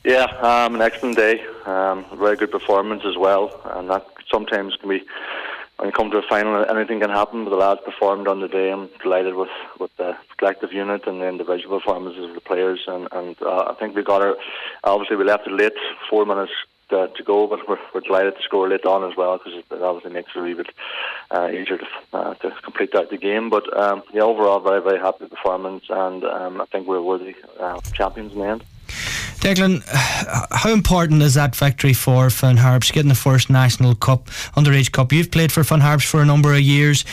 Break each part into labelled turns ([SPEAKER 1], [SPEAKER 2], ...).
[SPEAKER 1] Yeah, an excellent day. A very good performance as well, and that sometimes can be, when you come to a final, anything can happen. But the lads performed on the day. I'm delighted with the collective unit and the individual performances of the players, and I think we got our. Obviously, we left it late, 4 minutes to go, but we're delighted to score late on as well, because it obviously makes it a wee bit easier to complete out the game. But yeah, overall, very, very happy with the performance, and I think we're worthy champions in the end.
[SPEAKER 2] Declan, how important is that victory for Finn Harps, getting the first national cup, underage cup? You've played for Finn Harps for a number of years.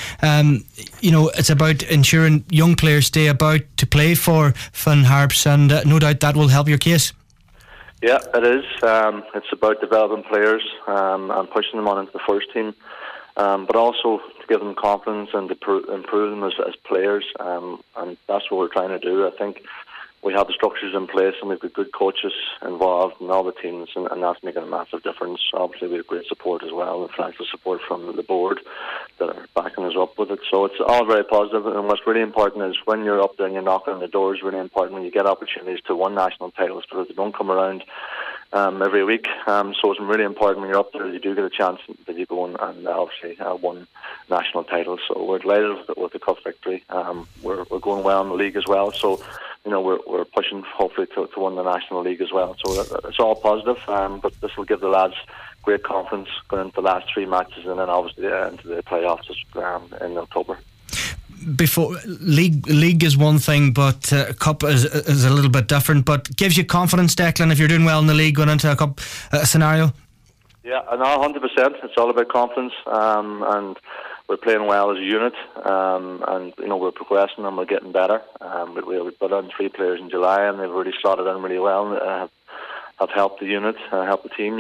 [SPEAKER 2] It's about ensuring young players stay about to play for Finn Harps, and no doubt that will help your case.
[SPEAKER 1] Yeah, it is. It's about developing players and pushing them on into the first team, but also to give them confidence and to improve them as players, and that's what we're trying to do. I think we have the structures in place, and we've got good coaches involved in all the teams, and that's making a massive difference. Obviously, we have great support as well, and financial support from the board that are backing us up with it. So it's all very positive, and what's really important is when you're up there and you're knocking on the door, is really important when you get opportunities to win national titles, because they don't come around every week. So it's really important when you're up there, you do get a chance that you go and obviously won national titles. So we're delighted with the cup victory. We're going well in the league as well. So we're pushing hopefully to win the National League as well. So it's all positive, but this will give the lads great confidence going into the last 3 matches, and then obviously into the playoffs in October.
[SPEAKER 2] Before league is one thing, but cup is a little bit different. But gives you confidence, Declan, if you're doing well in the league going into a cup scenario? Yeah,
[SPEAKER 1] no, 100%. It's all about confidence, and we're playing well as a unit, and we're progressing and we're getting better. We put on 3 players in July, and they've really slotted in really well, and have helped the unit, helped the team.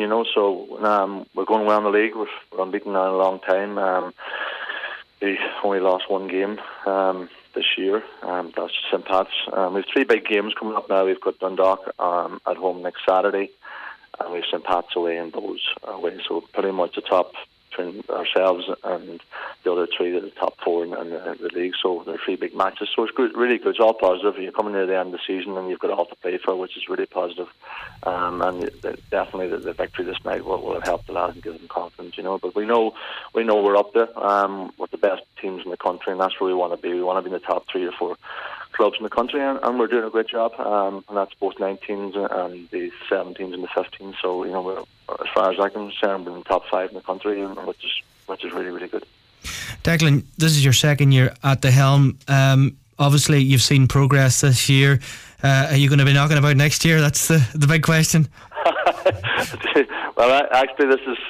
[SPEAKER 1] So we're going well in the league. We're unbeaten now in a long time. We only lost 1 game this year. That's St. Pat's. We have 3 big games coming up now. We've got Dundalk at home next Saturday, and we have St. Pat's away and Bows away. So pretty much the top between ourselves and the other 3, the top 4 in the league. So there are 3 big matches. So it's good, really good. It's all positive. You're coming near the end of the season, and you've got all to play for, which is really positive. And definitely the victory this night will help the lads and give them confidence. But we know we're up there with the best teams in the country, and that's where we want to be. We want to be in the top 3 or 4 clubs in the country, and we're doing a great job. And that's both 19s and the 17s and the 15s. So we're, as far as I'm concerned, we're in the top 5 in the country, which is really, really good.
[SPEAKER 2] Declan, this is your second year at the helm. Obviously, you've seen progress this year. Are you going to be knocking about next year? That's the big question.
[SPEAKER 1] Well, actually, this is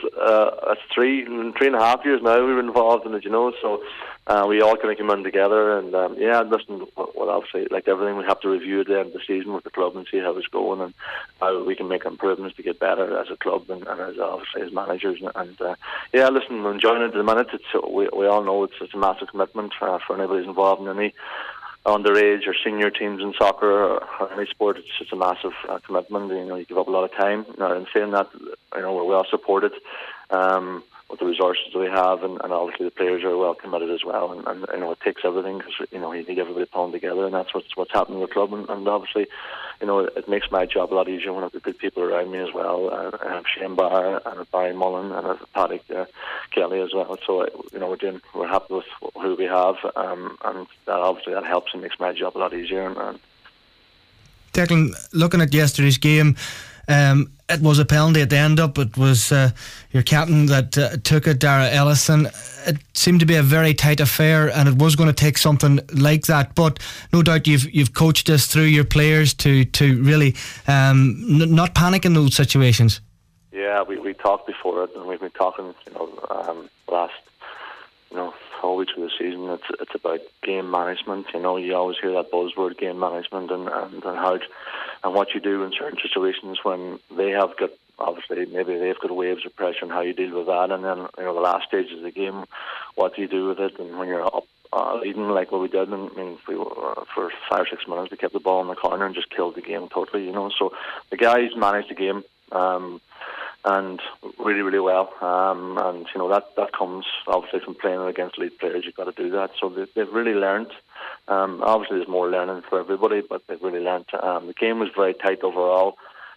[SPEAKER 1] 3.5 years now we've been involved in it, so we all kind of come in together, and listen, well, obviously, like everything, we have to review at the end of the season with the club and see how it's going and how we can make improvements to get better as a club and as obviously as managers. And listen, we're enjoying it at the minute. We all know it's a massive commitment for anybody who's involved in any underage or senior teams in soccer or any sport. It's just a massive commitment. You give up a lot of time. In saying that, we're well supported with the resources that we have, and obviously the players are well committed as well. And it takes everything, because you need everybody pulling together, and that's what's happening with the club. And obviously, it makes my job a lot easier when I've got good people around me as well. I have Shane Barr and Barry Mullen and Paddy Kelly as well. So we're happy with who we have, and obviously that helps and makes my job a lot easier.
[SPEAKER 2] Declan, looking at yesterday's game, it was a penalty at the end up. It was your captain that took it, Dara Ellison. It seemed to be a very tight affair, and it was going to take something like that. But no doubt you've coached us through your players to really not panic in those situations. Yeah, we talked before it, and we've been talking last whole week through the season. It's about game management. You always hear that buzzword, game management, and how and what you do in certain situations when they have got, obviously maybe they've got waves of pressure, and how you deal with that. And then the last stages of the game, what do you do with it? And when you're up leading like what we did, for 5 or 6 minutes we kept the ball in the corner and just killed the game totally. So the guys managed the game and really, really well. And that comes obviously from playing against elite players. You've got to do that. So they've really learned. Obviously there's more learning for everybody, but they've really learned. The game was very tight overall.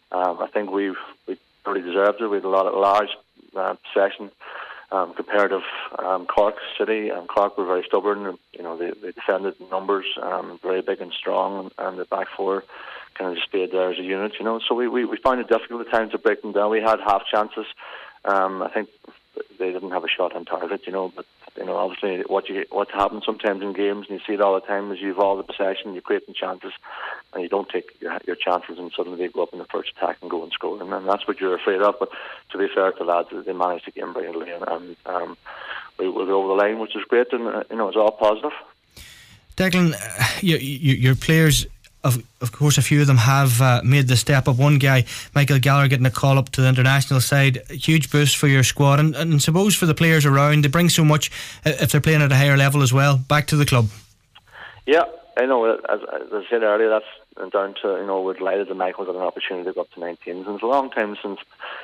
[SPEAKER 1] I think we pretty deserved it. We had a lot of large possession compared to Cork City, and Cork were very stubborn. They defended in numbers, very big and strong, and the back four kind of just stayed there as a unit. So we found it difficult at times to break them down. We had half chances. I think they didn't have a shot on target, but obviously what happens sometimes in games, and you see it all the time, is you've all the possession, you're creating chances, and you don't take your chances, and suddenly they go up in the first attack and go and score, and that's what you're afraid of. But to be fair to lads, they managed the game brilliantly, and we were over the line, which is great, and it's all positive.
[SPEAKER 2] Declan, your players, of course, a few of them have made the step up. One guy, Michael Gallagher, getting a call up to the international side, a huge boost for your squad, and suppose for the players around, they bring so much if they're playing at a higher level as well back to the club.
[SPEAKER 1] Yeah, I know. As I said earlier, that's down to we're delighted that Michael got an opportunity to go up to 19s, and it's a long time since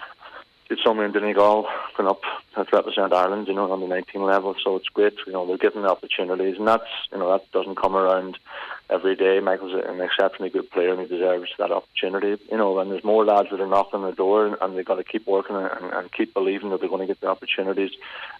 [SPEAKER 1] it's someone in Donegal going up to represent Ireland, on the 19 level. So it's great, they're given the opportunities, and that doesn't come around every day. Michael's an exceptionally good player, and he deserves that opportunity. And there's more lads that are knocking on the door, and they've got to keep working and keep believing that they're going to get the opportunities.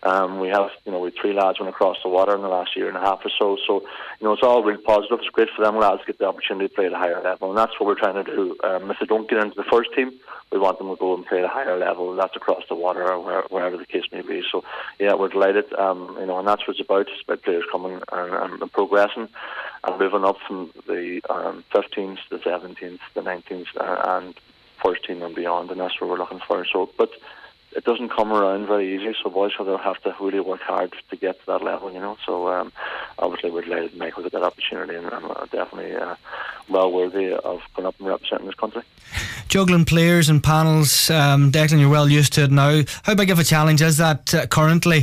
[SPEAKER 1] We have 3 lads went across the water in the last year and a half or so. So it's all really positive. It's great for them lads to get the opportunity to play at a higher level, and that's what we're trying to do. If they don't get into the first team, we want them to go and play at a higher level. That's across the water or wherever the case may be. So yeah, we're delighted. And that's what it's about. It's about players coming and progressing and moving up from the 15s, the 17s, the 19s, and first team and beyond. And that's what we're looking for. So, but it doesn't come around very easily. So boys will have to really work hard to get to that level. So obviously we're delighted Michael got that opportunity, and definitely well worthy of going up and representing this country.
[SPEAKER 2] Juggling players and panels, Declan, you're well used to it now. How big of a challenge is that currently?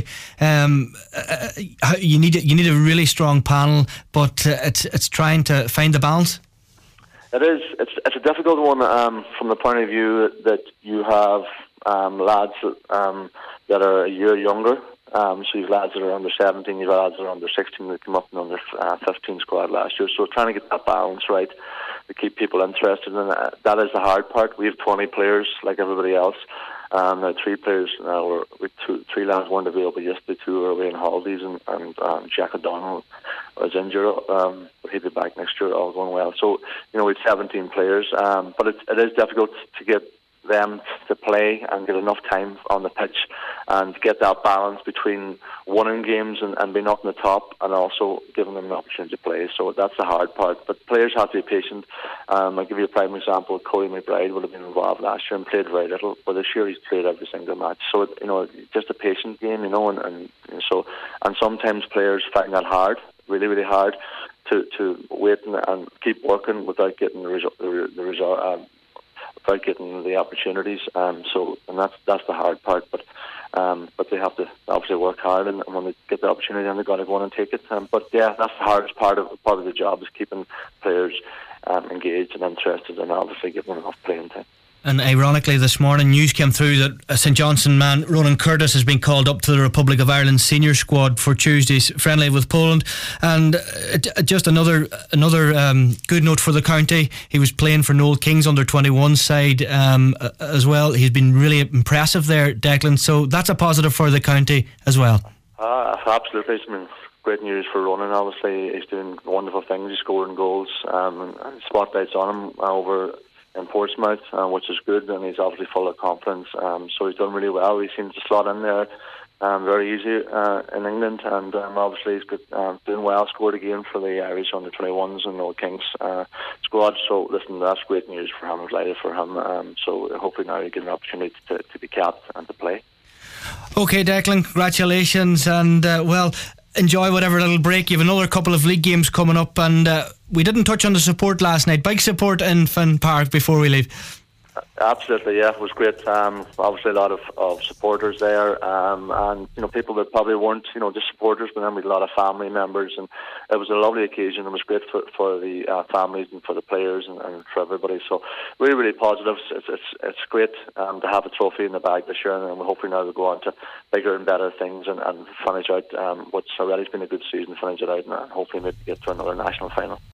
[SPEAKER 2] You need a really strong panel, but it's trying to find the balance.
[SPEAKER 1] It is. It's a difficult one from the point of view that you have lads that are a year younger. So you've lads that are under 17, you've lads that are under 16 that came up in under 15 squad last year. So trying to get that balance right to keep people interested, and that is the hard part. We have 20 players like everybody else. Now 3 players, with 3 lads weren't available yesterday, 2 are away on holidays, and Jack O'Donnell was injured, but he'll be back next year, all going well. So, we have 17 players, but it is difficult to get them to play and get enough time on the pitch and get that balance between winning games and being up in the top and also giving them an opportunity to play. So that's the hard part. But players have to be patient. I'll give you a prime example. Corey McBride would have been involved last year and played very little, but this year he's played every single match. So just a patient game, and sometimes players find that hard, really, really hard, to wait and keep working without getting the result. Without getting the opportunities, and that's the hard part. But they have to obviously work hard, and when they get the opportunity, then they've got to go on and take it. But yeah, that's the hardest part of the job, is keeping players engaged and interested, and obviously giving them enough playing time.
[SPEAKER 2] And ironically, this morning news came through that St Johnstone man Ronan Curtis has been called up to the Republic of Ireland senior squad for Tuesday's friendly with Poland. And just another good note for the county. He was playing for Noel King's under-21 side as well. He's been really impressive there, Declan. So that's a positive for the county as well.
[SPEAKER 1] Absolutely. I mean, great news for Ronan. Obviously, he's doing wonderful things. He's scoring goals, and spotlights on him over in Portsmouth, which is good, and he's obviously full of confidence. So he's done really well. He seems to slot in there very easy in England, and obviously he's doing well. Scored again for the Irish under-21s and Noel King's squad. So listen, that's great news for him. It's delighted for him. So hopefully now he gets an opportunity to be capped and to play.
[SPEAKER 2] Okay, Declan, congratulations, and enjoy whatever little break. You have another couple of league games coming up, and we didn't touch on the support last night. Big support in Finn Park before we leave.
[SPEAKER 1] Absolutely, yeah, it was great. Obviously a lot of supporters there, and people that probably weren't just supporters, but then we had a lot of family members, and it was a lovely occasion. It was great for the families and for the players and for everybody. So really, really positive. It's great to have a trophy in the bag this year, and we're hoping now to go on to bigger and better things and finish out what's already been a good season. Finish it out and hopefully maybe get to another national final.